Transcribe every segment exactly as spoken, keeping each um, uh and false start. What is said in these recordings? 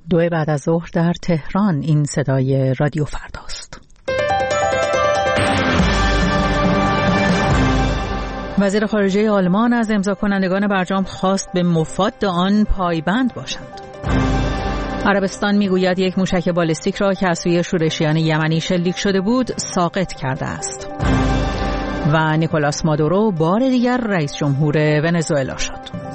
دو بعد از ظهر در تهران. این صدای رادیو فرداست. وزیر خارجه آلمان از امضا کنندگان برجام خواست به مفاد آن پایبند باشند. عربستان میگوید یک موشک بالستیک را که از سوی شورشیان یمنی شلیک شده بود ساقط کرده است. و نیکولاس مادورو بار دیگر رئیس جمهور ونزوئلا شد.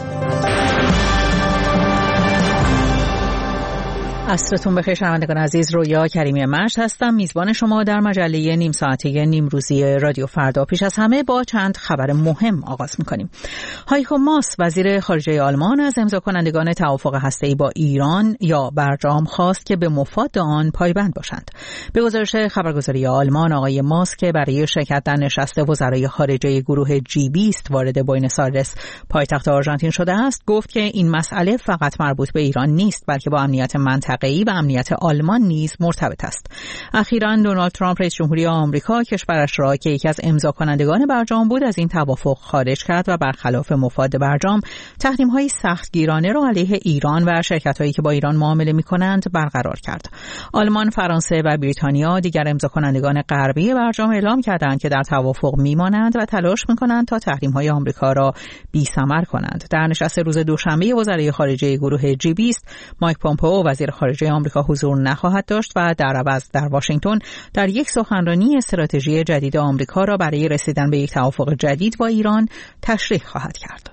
عصرتون بخیر شنوندگان عزیز، رویا کریمی مشت هستم، میزبان شما در مجله نیم ساعته نیمروزی رادیو فردا. پیش از همه با چند خبر مهم آغاز می‌کنیم. هایکو ماس وزیر خارجه آلمان از امضا کنندگان توافق هسته‌ای با ایران یا برجام خواست که به مفاد آن پایبند باشند. به گزارش خبرگزاری آلمان، آقای ماس که برای شرکت در نشست وزرای خارجه گروه جی بیست وارد بوئنوس آیرس پایتخت آرژانتین شده است، گفت که این مسئله فقط مربوط به ایران نیست بلکه با امنیت منطقه و امنیت آلمان نیز مرتبط است. اخیراً دونالد ترامپ رئیس جمهوری آمریکا کشورش را که یکی از امضا کنندگان برجام بود از این توافق خارج کرد و برخلاف مفاد برجام تحریم‌های سختگیرانه را علیه ایران و شرکت‌هایی که با ایران معامله می‌کنند برقرار کرد. آلمان، فرانسه و بریتانیا دیگر امضا کنندگان غربی برجام اعلام کردند که در توافق می‌مانند و تلاش می‌کنند تا تحریم‌های آمریکا را بی‌ثمر کنند. در نشست روز دوشنبه وزرای خارجه گروه جی بیست، مایک پومپئو وزیر خارجه آمریکا حضور نخواهد داشت و در عوض در واشنگتن در یک سخنرانی استراتژی جدید آمریکا را برای رسیدن به یک توافق جدید با ایران تشریح خواهد کرد.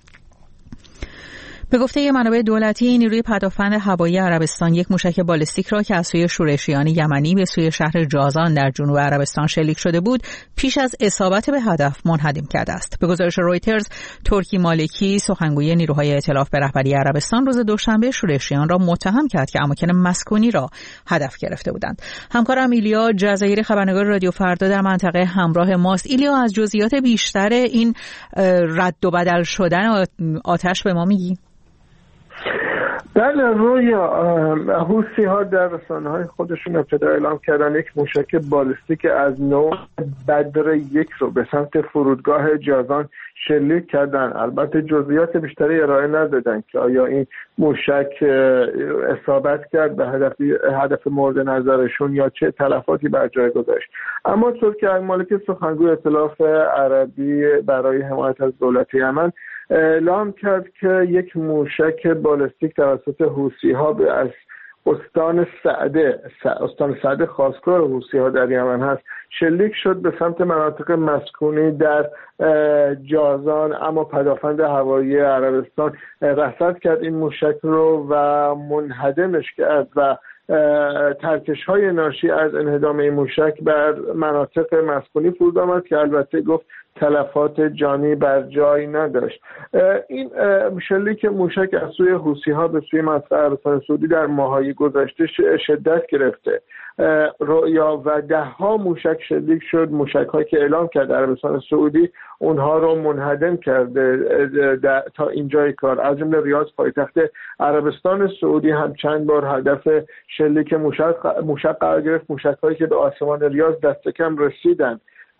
به گفته منابع دولتی، نیروی پدافند هوایی عربستان یک موشک بالستیک را که از سوی شورشیان یمنی به سوی شهر جازان در جنوب عربستان شلیک شده بود پیش از اصابت به هدف منهدم کرده است. به گزارش رویترز، ترکی مالکی سخنگوی نیروهای ائتلاف به رهبری عربستان روز دوشنبه شورشیان را متهم کرد که اماکن مسکونی را هدف گرفته بودند. همکارم ایلیا جزایری خبرنگار رادیو فردا در منطقه همراه ماست. ایلیا، از جزئیات بیشتر این رد و بدل شدن آتش به ما میگی؟ بله رویا، حوثی ها در رسانه های خودشون ابتدا اعلام کردن یک موشک بالستیک از نوع بدر یک رو به سمت فرودگاه جازان شلیک کردن. البته جزئیات بیشتری ارائه ندادن که آیا این موشک اصابت کرد به هدف هدف مورد نظرشون یا چه تلفاتی بر جای گذاشت. اما ترکی المالکی سخنگوی ائتلاف عربی برای حمایت از دولت یمن اعلام کرد که یک موشک بالستیک توسط حوثی‌ها از استان سعده استان سعده خاصگاه حوثی‌ها در یمن هست شلیک شد به سمت مناطق مسکونی در جازان، اما پدافند هوایی عربستان رصد کرد این موشک رو و منهدمش کرد و ترکش های ناشی از انهدام این موشک بر مناطق مسکونی فرود آمد که البته گفت تلفات جانی بر جای نداشت. این شلیک موشک از سوی حوثی‌ها به سوی منطقه عربستان سعودی در ماه‌های گذشته شدت گرفته یا و ده ها موشک شلیک شد. موشک‌هایی که اعلام کرد عربستان سعودی اونها رو منهدم کرده تا اینجای کار. از جمله ریاض پایتخت عربستان سعودی هم چند بار هدف شلیک موشک موشک قرار گرفت، موشک‌هایی که به آسمان ریاض دست کم رسیدند.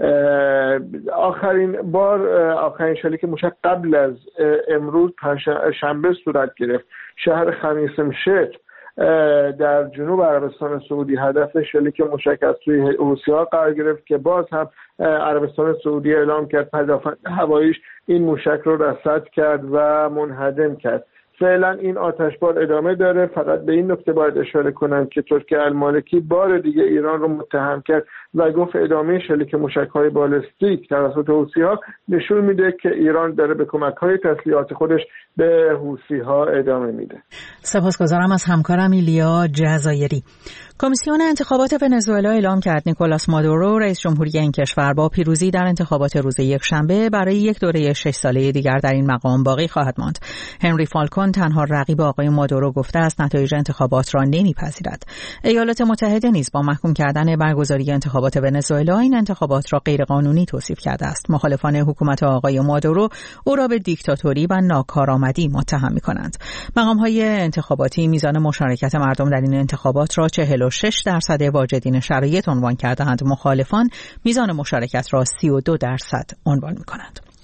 آخرین بار آخرین شلیک موشک قبل از امروز شنبه صورت گرفت. شهر خمیس مشیط در جنوب عربستان سعودی هدف شلیک موشک از سوی حوثی‌ها قرار گرفت که باز هم عربستان سعودی اعلام کرد پدافند هواییش این موشک رو رصد کرد و منهدم کرد. فعلا این آتشبار ادامه داره. فقط به این نکته باید اشاره کنم که ترکی المالکی بار دیگه ایران رو متهم کرد و گفت ادامه شلیک موشک‌های بالستیک توسط حوثی‌ها نشون میده که ایران داره به کمک‌های تسلیحات خودش به حوثی‌ها ادامه میده. سپاسگزارم از همکارم ایلیا جزایری. کمیسیون انتخابات ونزوئلا اعلام کرد نیکولاس مادورو رئیس جمهوری این کشور با پیروزی در انتخابات روز یکشنبه برای یک دوره شش ساله دیگر در این مقام باقی خواهد ماند. هنری فالکون تنها رقیب آقای مادورو گفته است نتایج انتخابات را نمیپذیرد. ایالات متحده نیز با محکوم کردن برگزاری انتخابات ونزوئلا این انتخابات را غیرقانونی توصیف کرده است. مخالفان حکومت آقای مادورو او را به دیکتاتوری و ناکارآمدی متهم می‌کنند. مقام‌های انتخاباتی میزان مشارکت مردم در این انتخابات را چهل و شش درصد واجدین شرایط عنوان کردند. مخالفان میزان مشارکت را سی و دو درصد عنوان می‌کنند.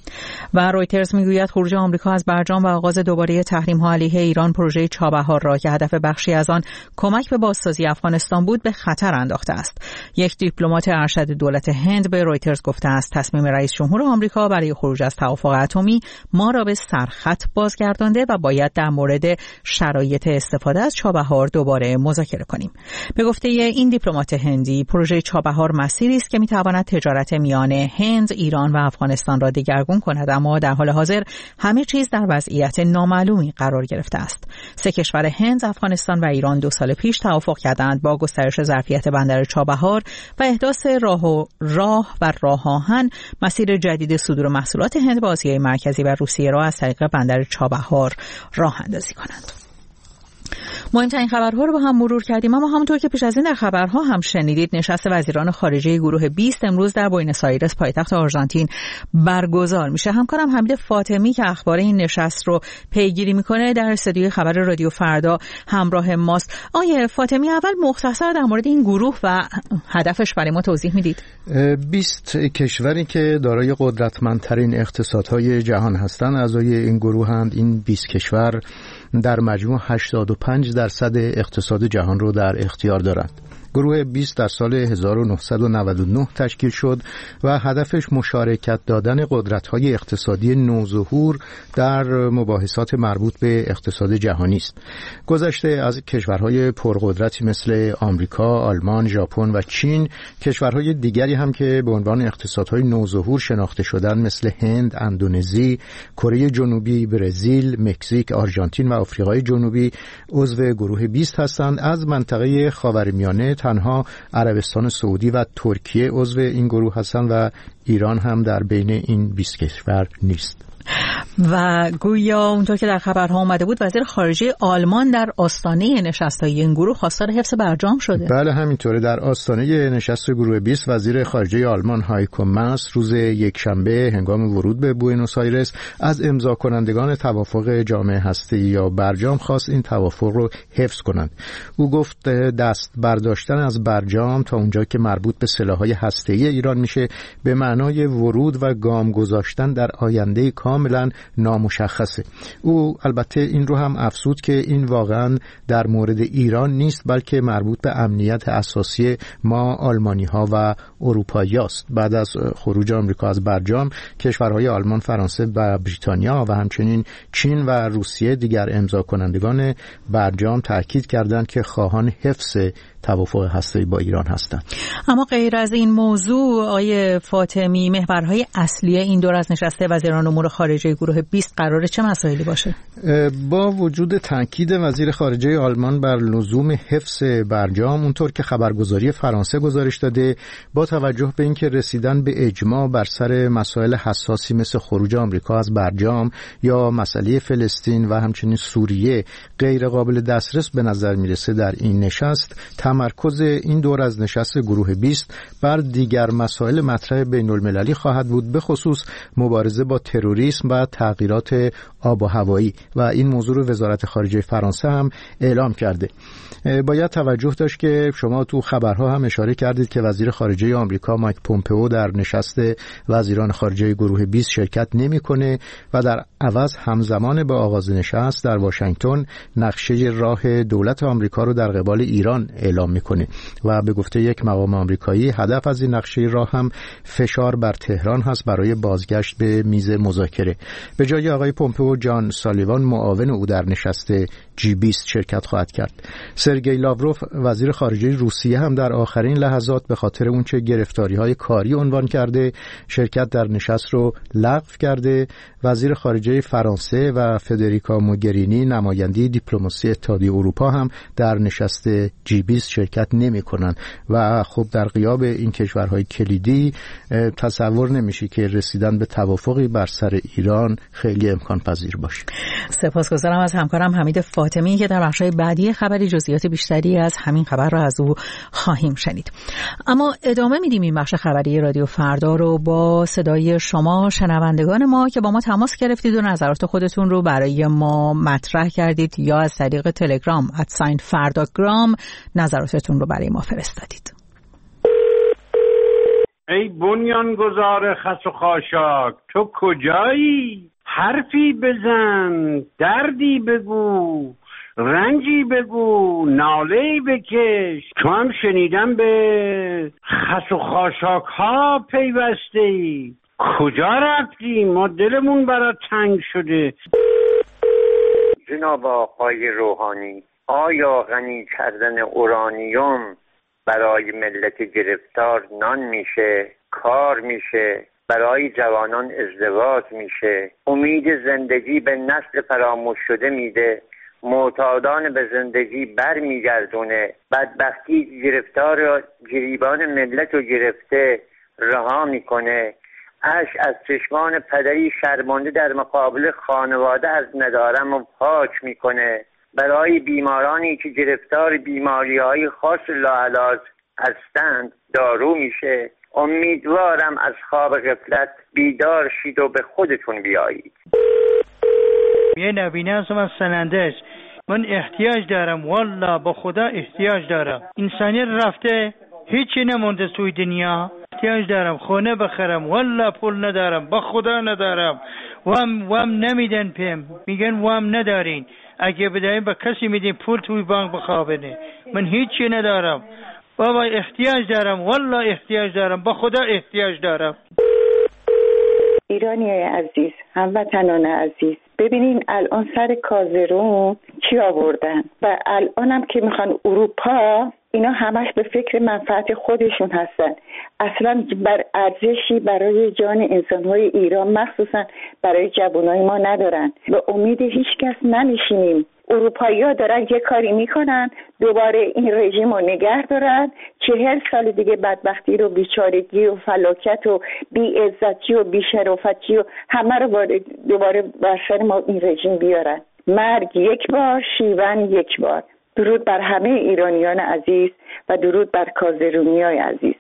و رویترز میگوید خروج آمریکا از برجام و آغاز دوباره تحریم‌ها علیه ایران پروژه چابهار را که هدف بخشی از آن کمک به بازسازی افغانستان بود به خطر انداخته است. یک دیپلمات ارشد دولت هند به رویترز گفته است تصمیم رئیس جمهور آمریکا برای خروج از توافق اتمی ما را به سرخط بازگردانده و باید در مورد شرایط استفاده از چابهار دوباره مذاکره کنیم. به گفته این دیپلمات هندی پروژه چابهار مسیری است که می‌تواند تجارت میان هند، ایران و افغانستان را دگرگون کند، اما در حال حاضر همه چیز در وضعیت نامعلومی قرار گرفته است. سه کشور هند، افغانستان و ایران دو سال پیش توافق کردند با گسترش ظرفیت بندر چابهار و احداث راه و راه و راه آهن مسیر جدید صدور محصولات هند به آسیای مرکزی و روسیه را از طریق بندر چابهار راه اندازی کنند. مهمترین خبرها رو با هم مرور کردیم، اما همونطور که پیش از این در خبرها هم شنیدید نشست وزیران خارجه گروه بیست امروز در بوئنوس آیرس پایتخت آرژانتین برگزار میشه. همکارم حمید فاطمی که اخبار این نشست رو پیگیری میکنه در استودیوی خبر رادیو فردا همراه ماست. آقای فاطمی، اول مختصر در مورد این گروه و هدفش برای ما توضیح میدید؟ بیست کشوری که دارای قدرتمندترین اقتصادهای جهان هستند اعضای این گروه هستند. این بیست کشور در مجموع هشتاد و پنج درصد اقتصاد جهان رو در اختیار دارند. گروه بیست در سال هزار و نهصد و نود و نه تشکیل شد و هدفش مشارکت دادن قدرت‌های اقتصادی نوظهور در مباحثات مربوط به اقتصاد جهانی است. گذشته از کشورهای پرقدرتی مثل آمریکا، آلمان، ژاپن و چین، کشورهای دیگری هم که به عنوان اقتصادهای نوظهور شناخته شدن مثل هند، اندونزی، کره جنوبی، برزیل، مکزیک، آرژانتین و آفریقای جنوبی عضو گروه بیست هستند. از منطقه خاورمیانه تنها عربستان سعودی و ترکیه عضو این گروه هستند و ایران هم در بین این بیست کشور نیست. و گویا اونطور که در خبرها اومده بود وزیر خارجه آلمان در آستانه نشست‌های این گروه خواستار حفظ برجام شده. بله همینطوره. در آستانه نشست گروه بیست وزیر خارجه آلمان هایکو ماس روز یکشنبه هنگام ورود به بوئنوس آیرس از امضا کنندگان توافق جامع هسته‌ای یا برجام خواست این توافق رو حفظ کنند. او گفت دست برداشتن از برجام تا اونجا که مربوط به سلاح‌های هسته‌ای ایران میشه به معنای ورود و گام گذاشتن در آینده کاملا نامشخصه. او البته این رو هم افزود که این واقعا در مورد ایران نیست بلکه مربوط به امنیت اساسی ما آلمانی ها و اروپایی است. بعد از خروج آمریکا از برجام کشورهای آلمان، فرانسه و بریتانیا و همچنین چین و روسیه دیگر امضا کنندگان برجام تاکید کردند که خواهان حفظ توافق هسته‌ای با ایران هستند. اما غیر از این موضوع آقای فاطمی، محورهای اصلی این دور از نشست وزیران امور خارجه گروه بیست قراره چه مسائلی باشه؟ با وجود تاکید وزیر خارجه آلمان بر لزوم حفظ برجام، اونطور که خبرگزاری فرانسه گزارش داده، با توجه به اینکه رسیدن به اجماع بر سر مسائل حساسی مثل خروج آمریکا از برجام یا مسئله فلسطین و همچنین سوریه غیر قابل دسترس به نظر میرسه، در این نشست تمرکز این دور از نشست گروه بیست بر دیگر مسائل مطرح بین المللی خواهد بود، به خصوص مبارزه با تروریسم و تغییرات آب و هوایی و این موضوع رو وزارت خارجه فرانسه هم اعلام کرده. باید توجه داشت که شما تو خبرها هم اشاره کردید که وزیر خارجه آمریکا مایک پومپئو در نشست وزیران خارجه گروه بیست شرکت نمی‌کنه و در عوض همزمان با آغاز نشست در واشنگتن نقشه راه دولت آمریکا رو در قبال ایران اعلام میکنه و به گفته یک مقام آمریکایی هدف از این نقشه راه هم فشار بر تهران هست برای بازگشت به میز مذاکره. به جای آقای پومپئو، جان سالیوان معاون او در نشست جی بیست شرکت خواهد کرد. سرگئی لاوروف وزیر خارجه روسیه هم در آخرین لحظات به خاطر اونچه گرفتاری‌های کاری عنوان کرده شرکت در نشست رو لغو کرده. وزیر خارجه فرانسه و فدریکا موگرینی نماینده دیپلماسی اتحادیه اروپا هم در نشست جی بیست شرکت نمی‌کنند و خب در غیاب این کشورهای کلیدی تصور نمیشه که رسیدن به توافقی بر سر ایران خیلی امکان پذیر باشه. سپاسگزارم از همکارم حمید فاطمی که در بخش‌های بعدی خبری جزئیات بیشتری از همین خبر را از او خواهیم شنید. اما ادامه میدیم این بخش خبری رادیو فردا رو با صدای شما شنوندگان ما که با ما تماس گرفتید و نظرات خودتون رو برای ما مطرح کردید یا از طریق تلگرام ادساین فرداگرام نظراتتون رو برای ما فرستادید. ای بنیانگذار خس و خاشاک، تو کجایی؟ حرفی بزن، دردی بگو، رنجی بگو، ناله‌ای بکش. تو هم شنیدم به خس و خاشاک ها پیوسته ای. کجا رفتی؟ ما دلمون برات تنگ شده. جناب آقای روحانی، آیا غنی کردن اورانیوم برای ملت گرفتار نان میشه، کار میشه، برای جوانان ازدواج میشه، امید زندگی به نسل فراموش شده میده، معتادان به زندگی بر میگردونه، بدبختی گرفتار گریبان ملت رو گرفته رها میکنه، اشک از چشمان پدری شرمنده در مقابل خانواده از ندارم و پاک میکنه، برای بیمارانی که گرفتار بیماری‌های خاص لاعلاج هستند دارو میشه. امیدوارم از خواب غفلت بیدار شید و به خودتون بیایید. یه نبینه هستم از سنندج. من احتیاج دارم، والله با خدا احتیاج دارم. انسانی رفته، هیچی نمونده توی دنیا. احتیاج دارم خونه بخرم، والله پول ندارم، با خدا ندارم. وام وام نمیدن پیم، میگن وام ندارین. اگه بدهیم به کسی میدین پول توی بانک بخوابنه. من هیچی ندارم بابا، احتیاج دارم، والله احتیاج دارم، با خدا احتیاج دارم. ایرانی عزیز، هموطنان عزیز، ببینین الان سر کازرون چی آوردن و الانم که میخوان اروپا، اینا همش به فکر منفعت خودشون هستن، اصلا بر ارزشی برای جان انسانهای ایران مخصوصا برای جوانای ما ندارن. به امید هیچ کس نمیشینیم. اروپایی ها دارن یه کاری میکنن دوباره این رژیم رو نگه دارن، چهل سال دیگه بدبختی رو، بیچارگی و فلاکت و بی‌عزتی و بی‌شرافتی و همه رو دوباره بر سر ما این رژیم بیارن. مرگ یک بار، شیون یک بار. درود بر همه ایرانیان عزیز و درود بر کازرونیای عزیز.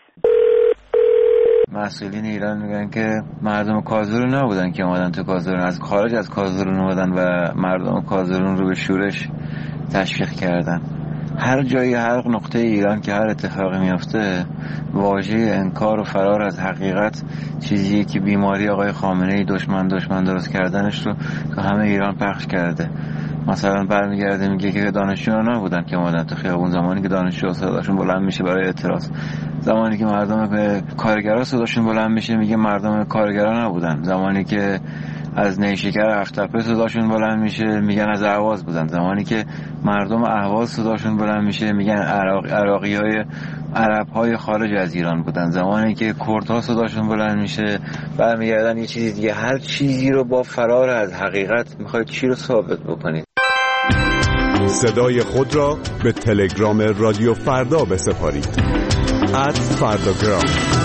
مسئولین ایران میگن که مردم کازرون نبودن که اومدن تو کازرون، از خارج از کازرون اومدن و مردم کازرون رو به شورش تشویق کردن. هر جایی، هر نقطه ایران که هر اتفاقی میفته، واژه انکار و فرار از حقیقت چیزیه که بیماری آقای خامنه‌ای دشمن دشمن درست کردنش رو که همه ایران پخش کرده. مثلا برمیگرده میگه که دانشجوها نبودن که اومدن تو خیابون، زمانی که دانشجوها صداشون بلند میشه برای اعتراض، زمانی که مردم به کارگرا صداشون بلند میشه میگه مردم کارگرا نبودن، زمانی که از نیشکر هفت‌تپه صداشون بلند میشه میگن از اهواز بودن، زمانی که مردم اهواز صداشون بلند میشه میگن عراق عراقی‌های عرب‌های خارج از ایران بودن، زمانی که کردها صداشون بلند میشه برمیگردن یه چیزی دیگه. هر چیزی رو با فرار از حقیقت میخواید چی رو ثابت بکنید؟ صدای خود را به تلگرام رادیو فردا بسپارید. ات فرداگرام.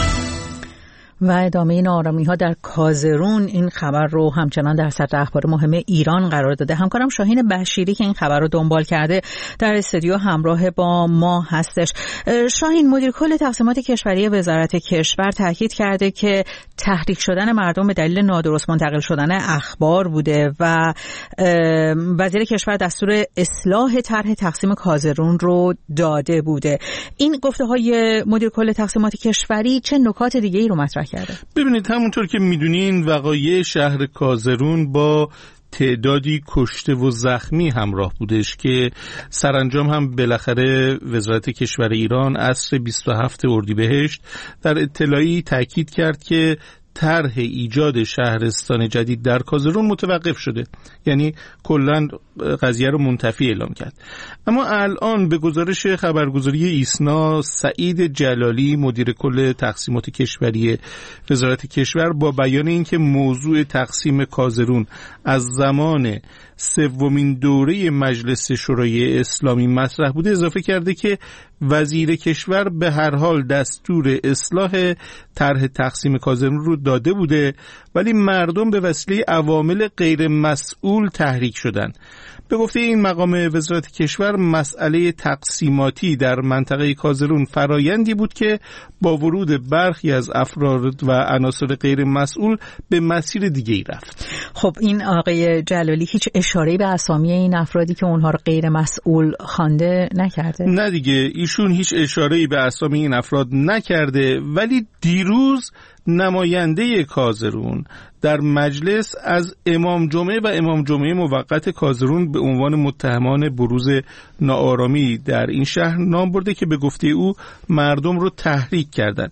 و ادامه این آرامی ها در کازرون، این خبر رو همچنان در صدر اخبار مهم ایران قرار داده. همکارم شاهین بشیری که این خبر رو دنبال کرده در استودیو همراه با ما هستش. شاهین، مدیر کل تقسیمات کشوری وزارت کشور تاکید کرده که تحریک شدن مردم به دلیل نادرست منتقل شدن اخبار بوده و وزیر کشور دستور اصلاح طرح تقسیم کازرون رو داده بوده. این گفته های مدیر کل تقسیمات کشوری چه نکات دیگه ای رو مطرح کرده؟ ببینید، همونطور که میدونین وقایع شهر کازرون با تعدادی کشته و زخمی همراه بودش که سرانجام هم بالاخره وزارت کشور ایران عصر بیست و هفتم اردیبهشت در اطلاعی تاکید کرد که طرح ایجاد شهرستان جدید در کازرون متوقف شده، یعنی کلاً قضیه رو منتفی اعلام کرد. اما الان به گزارش خبرگزاری ایسنا، سعید جلالی مدیر کل تقسیمات کشوری وزارت کشور با بیان اینکه موضوع تقسیم کازرون از زمان سومین دوره مجلس شورای اسلامی مطرح بوده اضافه کرده که وزیر کشور به هر حال دستور اصلاح طرح تقسیم کازرون رو داده بوده، ولی مردم به وسیله عوامل غیر مسئول تحریک شدن. به گفته این مقام وزارت کشور، مسئله تقسیماتی در منطقه کازرون فرایندی بود که با ورود برخی از افراد و عناصر غیر مسئول به مسیر دیگه‌ای رفت. خب این آقای جلالی هیچ اشاره‌ای به اسامی این افرادی که اونها رو غیر مسئول خوانده نکرده؟ نه دیگه، ایشون هیچ اشاره‌ای به اسامی این افراد نکرده، ولی دیروز نماینده کازرون در مجلس از امام جمعه و امام جمعه موقت کازرون به عنوان متهمان بروز ناآرامی در این شهر نام برده که به گفته او مردم رو تحریک کردند.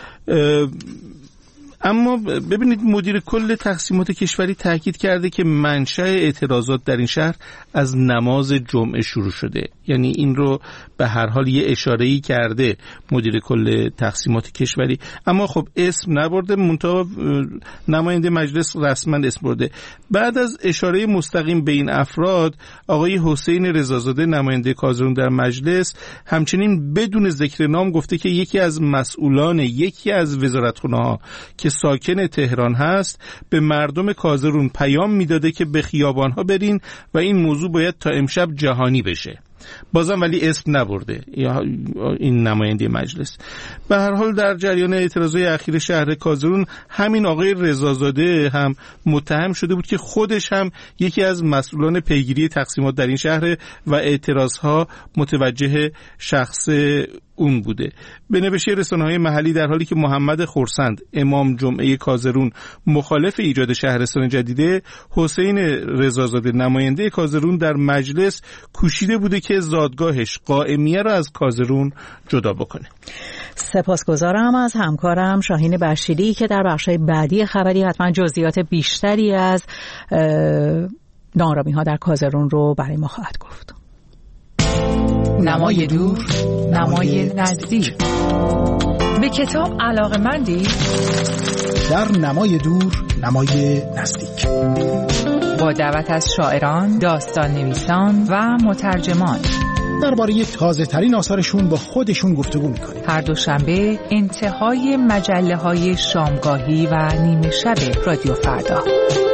اما ببینید، مدیر کل تقسیمات کشوری تاکید کرده که منشأ اعتراضات در این شهر از نماز جمعه شروع شده. یعنی این رو به هر حال یه اشاره‌ای کرده مدیر کل تقسیمات کشوری، اما خب اسم نبرده، منتها نماینده مجلس رسما اسم برده. بعد از اشاره مستقیم به این افراد، آقای حسین رضازاده نماینده کازرون در مجلس همچنین بدون ذکر نام گفته که یکی از مسئولان یکی از وزارتخانه‌ها که ساکن تهران هست به مردم کازرون پیام میداده که به خیابان‌ها برین و این موضوع باید تا امشب جهانی بشه. بازم ولی اسم نبرده این نماینده مجلس. به هر حال در جریان اعتراضهای اخیر شهر کازرون همین آقای رضازاده هم متهم شده بود که خودش هم یکی از مسئولان پیگیری تقسیمات در این شهر و اعتراضها متوجه شخص اون بوده. به نوشته رسانه‌های محلی، در حالی که محمد خرسند امام جمعه کازرون مخالف ایجاد شهرستان جدیده، حسین رضازاده نماینده کازرون در مجلس کوشیده بوده که زادگاهش قائمیه را از کازرون جدا بکنه. سپاسگزارم از همکارم شاهین بشیری که در بخش‌های بعدی خبری حتما جزئیات بیشتری از ناآرامی‌ها در کازرون رو برای ما خواهد گفت. نمای دور، نمای نزدیک. به کتاب علاقه‌مندی؟ در نمای دور، نمای نزدیک. با دعوت از شاعران، داستان نویسان و مترجمان درباره تازه ترین آثارشون با خودشون گفتگو میکنیم. هر دوشنبه انتهای مجله های شامگاهی و نیمه شب رادیو فردا.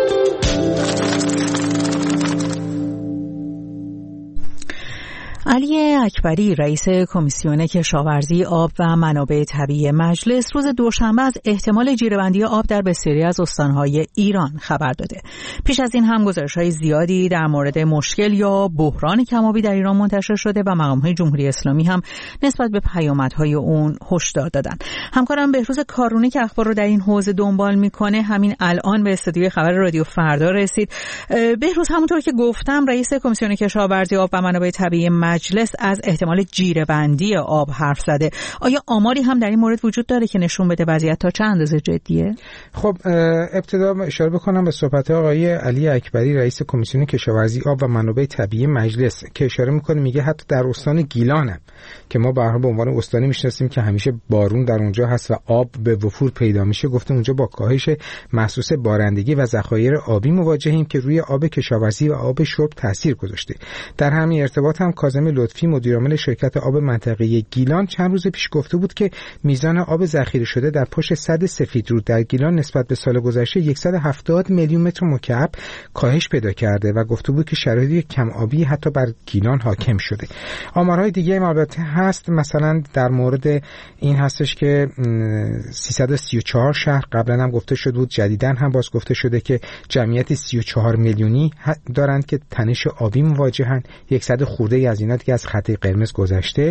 علی اکبری رئیس کمیسیون کشاورزی آب و منابع طبیعی مجلس روز دوشنبه از احتمال جیره‌بندی آب در بسیاری از استان‌های ایران خبر داده. پیش از این هم گزارش‌های زیادی در مورد مشکل یا بحران کم‌آبی در ایران منتشر شده و مقام‌های جمهوری اسلامی هم نسبت به پیامدهای اون هشدار دادن. همکارم بهروز کارونی که اخبار رو در این حوزه دنبال می‌کنه همین الان به استودیوی خبر رادیو فردا رسید. بهروز، همونطور که گفتم رئیس کمیسیون کشاورزی آب و منابع طبیعی مجلس از احتمال جیره‌بندی آب حرف زده. آیا آماری هم در این مورد وجود داره که نشون بده وضعیت تا چه اندازه جدیه؟ خب ابتدا اشاره بکنم به صحبت آقای علی اکبری رئیس کمیسیون کشاورزی آب و منابع طبیعی مجلس که اشاره میکنه، میگه حتی در استان گیلان که ما به هر حال به عنوان استانی میشناسیم که همیشه بارون در اونجا هست و آب به وفور پیدا میشه، گفته اونجا با کاهش محسوس بارندگی و ذخایر آبی مواجهیم که روی آب کشاورزی و آب شرب تاثیر گذاشته. در همین ارتباط هم کاظم لطفی مدیرعامل شرکت آب منطقه گیلان چند روز پیش گفته بود که میزان آب ذخیره شده در پشت سد سفیدرود در گیلان نسبت به سال گذشته صد و هفتاد میلیون متر مکعب کاهش پیدا کرده و گفته بود که شرایط کم آبی حتی بر گیلان حاکم شده. آمارهای دیگه هم البته هست، مثلا در مورد این هستش که سیصد و سی و چهار شهر قبلا هم گفته شده بود، جدیداً هم باز گفته شده که جمعیت سی و چهار میلیونی دارند که تنش آبی مواجهن. صد خورده ای از اینا دیگه از خط قرمز گذشته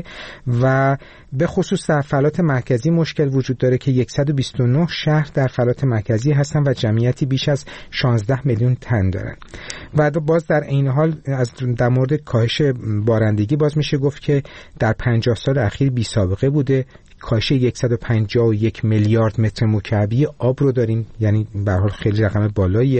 و به خصوص در فلات مرکزی مشکل وجود داره که صد و بیست و نه شهر در فلات مرکزی هستن و جمعیتی بیش از شانزده میلیون تن دارن. و باز در این حال از در مورد کاهش بارندگی باز میشه گفت که در پنجاه سال اخیر بی سابقه بوده. کاهش صد و پنجاه و یک میلیارد متر مکعبی آب رو داریم، یعنی به هر حال خیلی رقم بالاییه.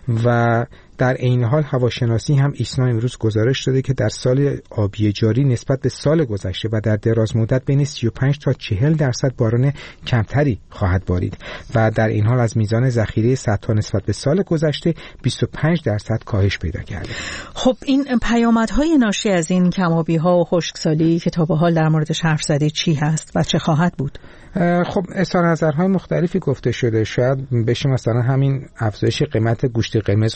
و در این حال هواشناسی هم ایسنا امروز گزارش داده که در سال آبی جاری نسبت به سال گذشته و در دراز مدت بین سی و پنج تا چهل درصد باران کمتری خواهد بارید و در این حال از میزان ذخیره سدها نسبت به سال گذشته بیست و پنج درصد کاهش پیدا کرده. خب این پیامدهای ناشی از این کم‌آبی‌ها و خشکسالی که تا به حال در موردش حرف زده چی هست و چه خواهد بود؟ خب اظهار نظرهای مختلفی گفته شده. شاید بشه مثلا همین افزایش قیمت گوشت قرمز رو هم به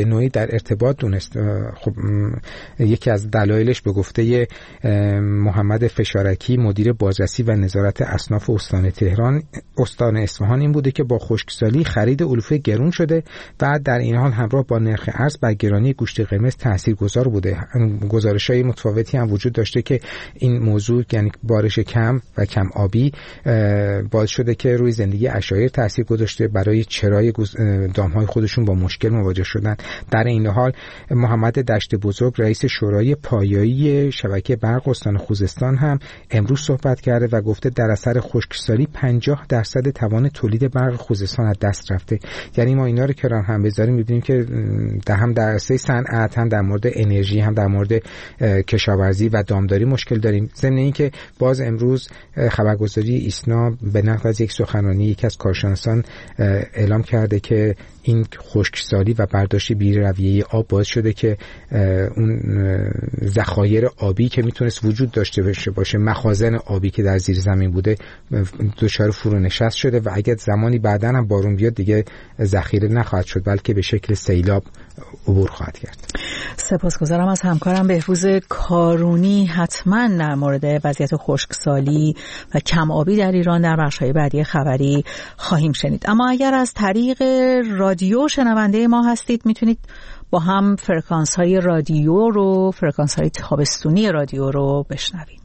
نوعی در ارتباط دونست. خب یکی از دلایلش به گفته محمد فشارکی مدیر بازرسی و نظارت اصناف استان تهران استان اصفهان این بوده که با خشکسالی خرید علوفه گرون شده و در این حال همراه با نرخ ارز بر گرانی گوشت قرمز تاثیرگذار بوده. گزارش‌های متفاوتی هم وجود داشته که این موضوع یعنی بارش کم و کم آبی باعث شده که روی زندگی عشایر تاثیر گذاشته، برای چرای دام‌های خودشون با مشکل مواجه شدن. در این حال محمد دشت بزرگ رئیس شورای پایایی شبکه برق استان خوزستان هم امروز صحبت کرده و گفته در اثر خشکسالی پنجاه درصد توان تولید برق خوزستان از دست رفته. یعنی ما اینا رو کنار هم بذاریم می‌بینیم که در هم در عرصه صنعت، هم در مورد انرژی، هم در مورد کشاورزی و دامداری مشکل داریم. ضمن اینکه باز امروز خبرگزاری ایسنا به نقل از یک سخنرانی یکی از کارشناسان اعلام کرده که این خشکسالی و برداشت بی‌رویه آب باعث شده که اون ذخایر آبی که میتونست وجود داشته باشه، مخازن آبی که در زیر زمین بوده، دچار فرونشست شده و اگر زمانی بعداً هم بارون بیاد دیگه ذخیره نخواهد شد بلکه به شکل سیلاب عبور خواهد کرد. سپاسگزارم از همکارم بهروز کارونی. حتما در مورد وضعیت خشکسالی و کم آبی در ایران در بخش‌های بعدی خبری خواهیم شنید. اما اگر از طریق رادیو شنونده ما هستید میتونید با هم فرکانس‌های رادیو رو فرکانس‌های تابستونی رادیو رو بشنوید.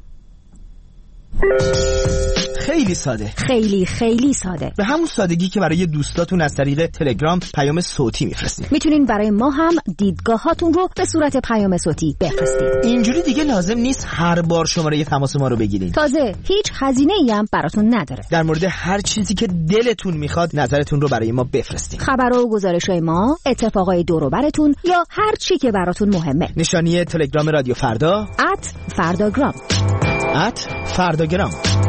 خیلی ساده، خیلی خیلی ساده، به همون سادگی که برای دوستاتون از طریق تلگرام پیام صوتی میفرستید. میتونین برای ما هم دیدگاهاتون رو به صورت پیام صوتی بفرستید. اینجوری دیگه لازم نیست هر بار شماره تماس ما رو بگیرین. تازه هیچ هزینه‌ای هم براتون نداره. در مورد هر چیزی که دلتون میخواد نظرتون رو برای ما بفرستید. خبرها و گزارش‌های ما، اتفاقای دور و براتون یا هر چی که براتون مهمه. نشانی تلگرام رادیو فردا ات فرداگرام ات فرداگرام.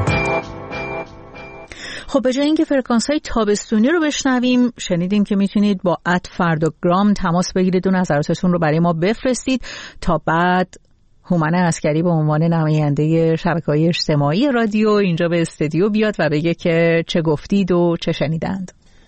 خب به جای اینکه فرکانس‌های تابستونی رو بشنویم، شنیدیم که میتونید با ات فرداگرام تماس بگیرید و نظراتتون رو برای ما بفرستید تا بعد هومن عسکری به عنوان نماینده شبکه‌های اجتماعی رادیو اینجا به استودیو بیاد و بگه که چه گفتید و چه شنیدند.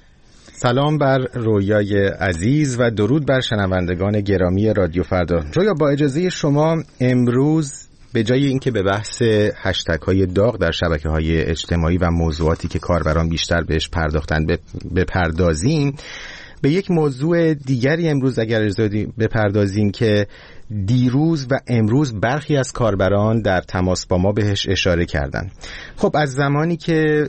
سلام بر رویای عزیز و درود بر شنوندگان گرامی رادیو فردا. رویا با اجازه شما امروز به جای اینکه به بحث هشتگ های داغ در شبکه های اجتماعی و موضوعاتی که کاربران بیشتر بهش پرداختن بپردازیم، به یک موضوع دیگری امروز اگر اجازه بپردازیم که دیروز و امروز برخی از کاربران در تماس با ما بهش اشاره کردن. خب از زمانی که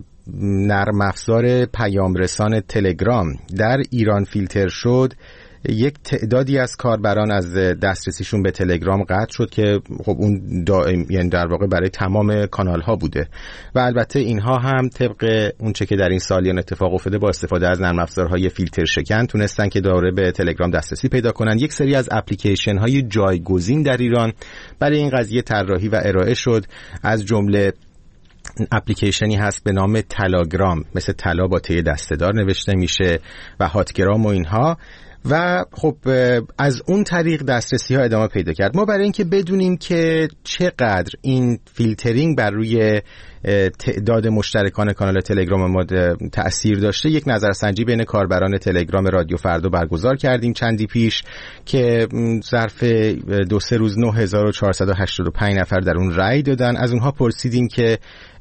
نرم افزار پیام رسان تلگرام در ایران فیلتر شد، یک تعدادی از کاربران از دسترسیشون به تلگرام قطع شد که خب اون دائم یعنی در واقع برای تمام کانال ها بوده و البته اینها هم طبق اون چه که در این سالیان اتفاق افتاده با استفاده از نرم افزارهای فیلتر شکن تونستن که دوباره به تلگرام دسترسی پیدا کنن. یک سری از اپلیکیشن های جایگزین در ایران برای این قضیه طراحی و ارائه شد، از جمله اپلیکیشنی هست به نام تلاگرام، مثل طلا با ت دسته‌دار نوشته میشه، و هاتگرام و اینها، و خب از اون طریق دسترسی ها ادامه پیدا کرد. ما برای اینکه بدونیم که چقدر این فیلترینگ بر روی تعداد مشترکان کانال تلگرام ما تأثیر داشته، یک نظرسنجی بین کاربران تلگرام رادیو فردا برگزار کردیم چندی پیش که ظرف دو سه روز نه هزار و چهارصد و هشتاد و پنج نفر در اون رأی دادن. از اونها پرسیدیم که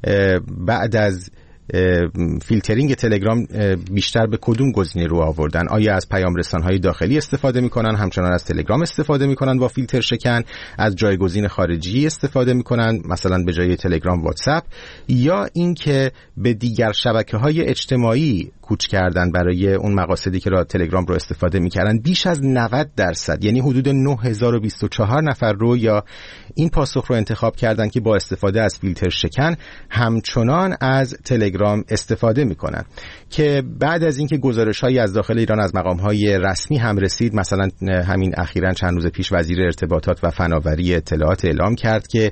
بعد از فیلترینگ تلگرام بیشتر به کدوم گزینه رو آوردن؟ آیا از پیام رسان‌های داخلی استفاده میکنن، همچنان از تلگرام استفاده میکنن با فیلتر شکن، از جایگزین خارجی استفاده میکنن مثلا به جای تلگرام واتساپ، یا اینکه به دیگر شبکه‌های اجتماعی کوچ کردن برای اون مقاصدی که را تلگرام رو استفاده میکردن؟ بیش از نود درصد یعنی حدود نه هزار و بیست و چهار نفر رو یا این پاسخ رو انتخاب کردن که با استفاده از فیلتر شکن همچنان از تلگرام استفاده میکنن. که بعد از اینکه گزارش‌هایی از داخل ایران از مقام‌های رسمی هم رسید، مثلا همین اخیراً چند روز پیش وزیر ارتباطات و فناوری اطلاعات اعلام کرد که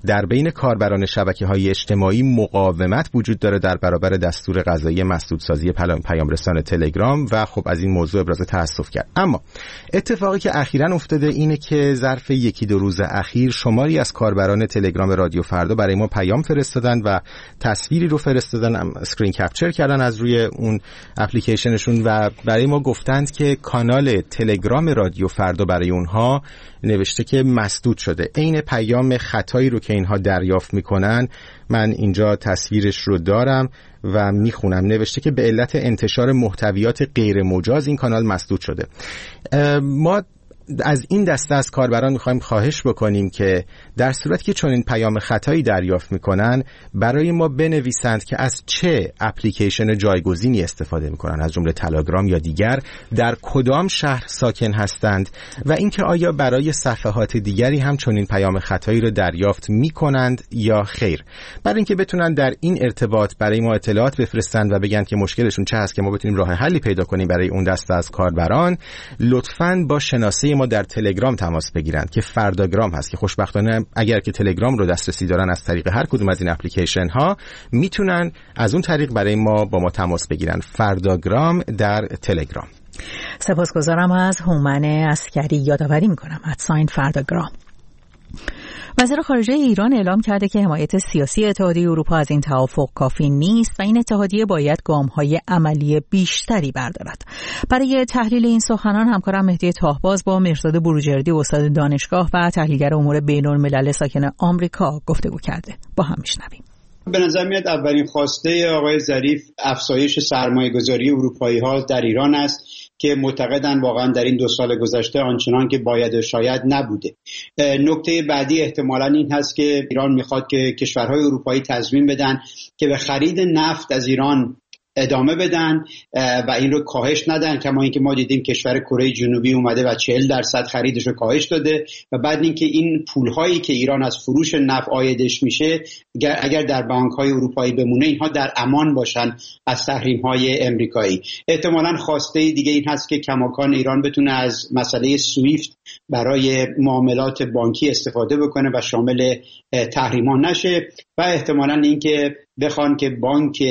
در بین کاربران شبکه‌های اجتماعی مقاومت وجود داره در برابر دستور قضایی مسدودسازی پیامرسان تلگرام و خب از این موضوع ابراز تأسف کرد. اما اتفاقی که اخیراً افتاده اینه که ظرف یکی دو روز اخیر شماری از کاربران تلگرام رادیو فردا برای ما پیام فرستادن و تصویری رو فرستادن، اسکرین کپچر کردن از روی اون اپلیکیشنشون و برای ما گفتند که کانال تلگرام رادیو فردا برای اونها نوشته که مسدود شده. عین پیام خطایی رو که اینها دریافت میکنن من اینجا تصویرش رو دارم و میخونم. نوشته که به علت انتشار محتویات غیر مجاز این کانال مسدود شده. ما از این دسته از کاربران میخوایم خواهش بکنیم که در صورتی که چون این پیام خطایی دریافت میکنن برای ما بنویسند که از چه اپلیکیشن جایگزینی استفاده میکنن، از جمله تلگرام یا دیگر، در کدام شهر ساکن هستند و اینکه آیا برای صفحات دیگری هم چون این پیام خطایی رو دریافت میکنند یا خیر، برای اینکه بتونن در این ارتباط برای ما اطلاعات بفرستند و بگن که مشکلشون چه هست که ما بتونیم راه حلی پیدا کنیم برای اون دسته از کاربران. لطفاً با شناسه ما در تلگرام تماس بگیرند که فرداگرام هست، که خوشبختانه اگر که تلگرام رو دسترسی دارن از طریق هر کدوم از این اپلیکیشن ها میتونن از اون طریق برای ما با ما تماس بگیرن. فرداگرام در تلگرام. سپاسگزارم از هومن عسکری. یادآوری میکنم ادساین فرداگرام. وزیر خارجه ایران اعلام کرده که حمایت سیاسی اتحادیه اروپا از این توافق کافی نیست و این اتحادیه باید گام‌های عملی بیشتری بردارد. برای تحلیل این سخنان همکارم مهدی تاهباز با مرزاد بروجردی استاد دانشگاه و تحلیلگر امور بین‌الملل ساکن آمریکا گفتگو کرده. با هم میشنویم. به نظر میاد اولین خواسته آقای ظریف افزایش سرمایه‌گذاری اروپایی‌ها در ایران است که معتقدن واقعا در این دو سال گذشته آنچنان که باید و شاید نبوده. نکته بعدی احتمالاً این هست که ایران میخواد که کشورهای اروپایی تضمین بدن که به خرید نفت از ایران ادامه بدن و این رو کاهش ندن، کما اینکه ما دیدیم کشور کره جنوبی اومده و چهل درصد خریدش رو کاهش داده و بعد اینکه این پولهایی که ایران از فروش نفت عایدش میشه اگر در بانک‌های اروپایی بمونه اینها در امان باشن از تحریم‌های امریکایی. احتمالاً خواسته دیگه این هست که کماکان ایران بتونه از مسئله سویفت برای معاملات بانکی استفاده بکنه و شامل تحریم‌ها نشه و احتمالاً اینکه بخوان که بانک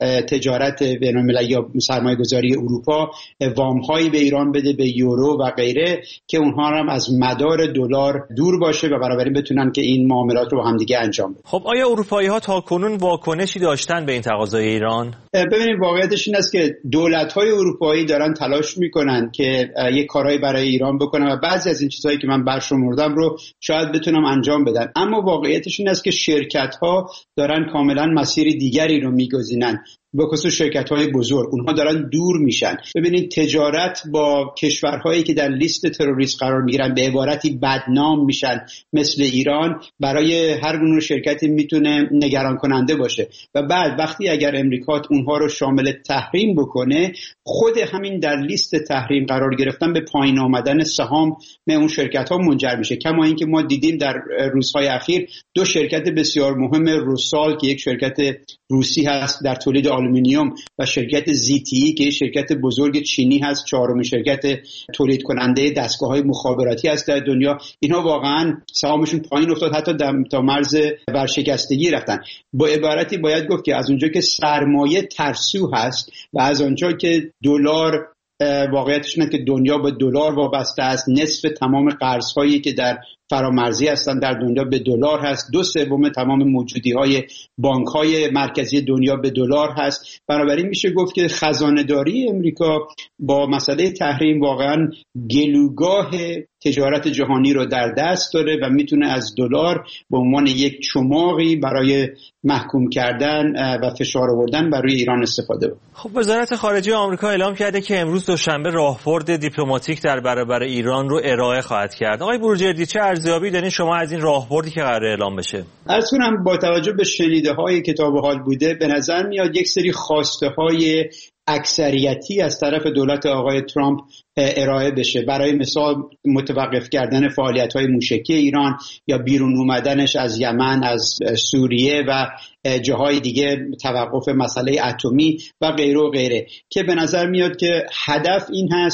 تجارت بین‌المللی یا سرمایه‌گذاری اروپا وام‌هایی به ایران بده به یورو و غیره که اونها هم از مدار دلار دور باشه و بنابراین بتونن که این معاملات رو با هم دیگه انجام بدن. خب آیا اروپایی‌ها تاکنون واکنشی داشتن به این تقاضای ایران؟ ببینید واقعیتش این است که دولت‌های اروپایی دارن تلاش میکنن که یک کارهایی برای ایران بکنن و بعضی از این چیزهایی که من برشمردم رو شاید بتونم انجام بدن، اما واقعیتش این است که شرکت‌ها دارن کاملا مسیر دیگری رو میگزینن، به خصوص شرکت‌های بزرگ. اونها دارن دور میشن. ببینید تجارت با کشورهایی که در لیست تروریست قرار میگیرن به عبارتی بدنام میشن مثل ایران برای هر گونه شرکتی میتونه نگران کننده باشه و بعد وقتی اگر امریکا اونها رو شامل تحریم بکنه خود همین در لیست تحریم قرار گرفتن به پایین آمدن سهام به اون شرکت‌ها منجر میشه. کما اینکه ما دیدیم در روزهای اخیر دو شرکت بسیار مهم روسال که یک شرکت روسی هست در تولید آلومینیوم و شرکت زی تی ای که شرکت بزرگ چینی هست، چهارمین شرکت تولید کننده دستگاه‌های مخابراتی است در دنیا، اینها واقعا سهامشون پایین افتاد، حتی تا مرز ورشکستگی رفتن. با عبارتی باید گفت که از اونجا که سرمایه ترسو هست و از اونجا که دلار واقعیتش اینه که دنیا به دلار وابسته است، نصف تمام قرض‌هایی که در فرامرزی هستن در دنیا به دلار هست، دو سوم تمام موجودی‌های بانک‌های مرکزی دنیا به دلار هست. بنابراین میشه گفت که خزانه‌داری امریکا با مسئله تحریم واقعاً گلوگاه تجارت جهانی رو در دست داره و میتونه از دلار به عنوان یک چماقی برای محکوم کردن و فشار آوردن بر روی ایران استفاده بکنه. خب وزارت خارجه آمریکا اعلام کرده که امروز دوشنبه راهبرد دیپلماتیک در برابر ایران رو ارائه خواهد کرد. آقای بروجردی چه ارزیابی دارین شما از این راهبردی که قراره اعلام بشه؟ عرض کنم با توجه به شنیده‌های کتاب حال بوده به نظر میاد یک سری خواسته‌های اکثریتی از طرف دولت آقای ترامپ ارائه بشه. برای مثال متوقف کردن فعالیت‌های موشکی ایران یا بیرون اومدنش از یمن، از سوریه و جاهای دیگه، توقف مسئله اتمی و غیره و غیره که به نظر میاد که هدف این هست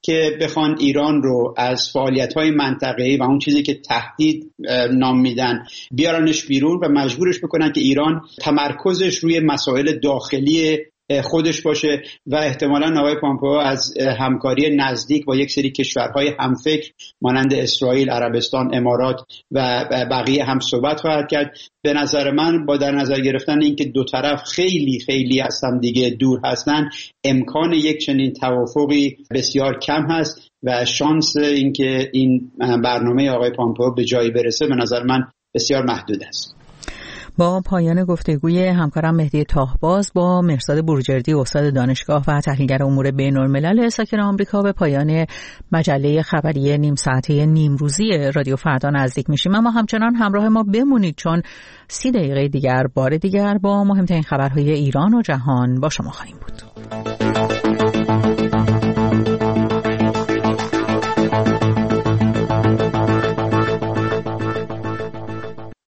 که بخوان ایران رو از فعالیت‌های منطقه‌ای و اون چیزی که تهدید نام میدن بیارنش بیرون و مجبورش بکنن که ایران تمرکزش روی مسائل داخلی خودش باشه و احتمالاً آقای پامپئو از همکاری نزدیک با یک سری کشورهای همفکر مانند اسرائیل، عربستان، امارات و بقیه هم صحبت خواهد کرد. به نظر من با در نظر گرفتن اینکه دو طرف خیلی خیلی از هم دیگه دور هستن، امکان یک چنین توافقی بسیار کم هست و شانس اینکه این برنامه آقای پامپئو به جایی برسه به نظر من بسیار محدود است. با پایان گفتگوی همکارم مهدی تاهباز با مهرزاد بروجردی استاد دانشگاه و تحلیلگر امور بین‌الملل ساکن آمریکا به پایان مجله خبری نیم ساعته نیمروزی رادیو فردا نزدیک میشیم، اما همچنان همراه ما بمونید چون سی دقیقه دیگر بار دیگر با مهمترین خبرهای ایران و جهان با شما خواهیم بود.